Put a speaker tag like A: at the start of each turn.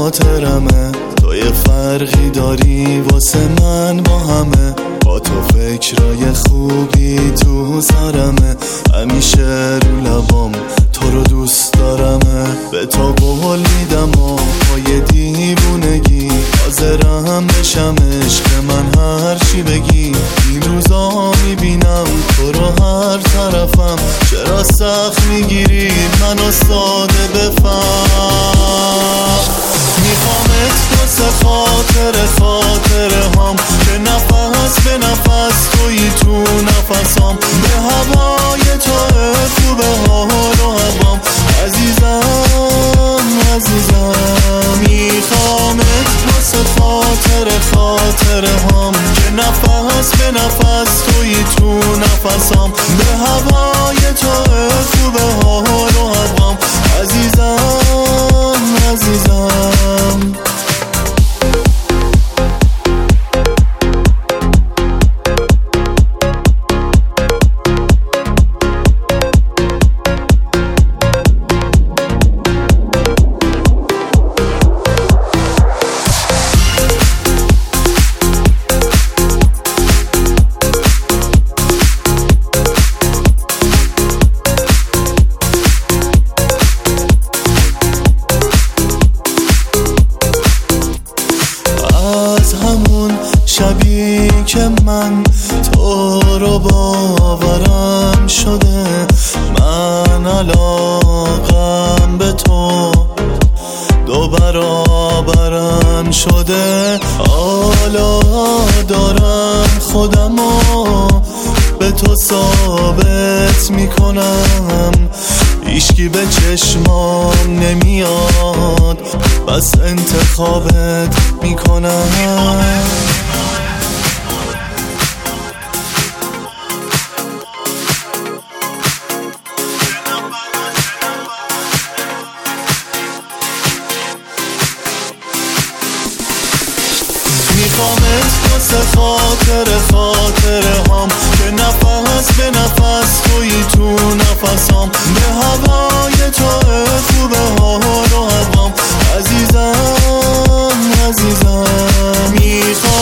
A: خاطرمه، تو یه فرقی داری واسه من با همه، با تو فکرای خوبی تو سرمه، همیشه رو لبام تو رو دوست دارمه، به تو قول میدم و پای دیوونگی حاضرم بشم عشق من هر چی بگی، این روزا میبینم تو رو هر طرفم، چرا سخت میگیری منو ساده بفهم، میخوامت واسه خاطره هام که نفس به نفس توی تو نفسام، به هوای تو خوبه حال و هوام، عزیزم میخوامت واسه خاطره هام که نفس به نفس توی تو نفسام، به هوای تو خوبه حال و هوام، عزیزم شبی که من تو رو باورم شده، من علاقم به تو دو برابرم شده، حالا دارم خودمو به تو ثابت میکنم، هیچکی به چشمام نمیاد بس انتخابت میکنم، میخوامت واسه خاطره هام که نفس به نفس توی تو نفسام، به هوای تو خوبه حال و هوام، عزیزم میخوام